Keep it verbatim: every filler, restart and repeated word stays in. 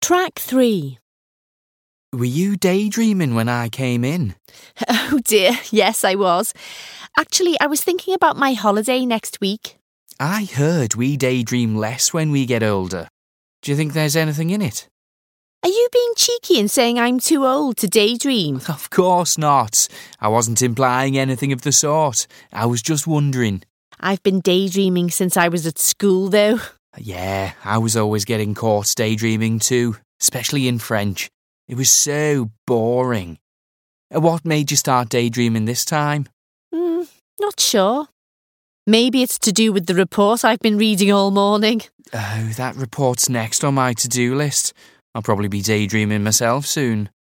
Track three. Were you daydreaming when I came in? Oh dear, yes I was. Actually, I was thinking about my holiday next week. I heard we daydream less when we get older. Do you think there's anything in it? Are you being cheeky and saying I'm too old to daydream? Of course not. I wasn't implying anything of the sort. I was just wondering. I've been daydreaming since I was at school though. Yeah, I was always getting caught daydreaming too, especially in French. It was so boring. What made you start daydreaming this time? Hmm, not sure. Maybe it's to do with the report I've been reading all morning. Oh, that report's next on my to-do list. I'll probably be daydreaming myself soon.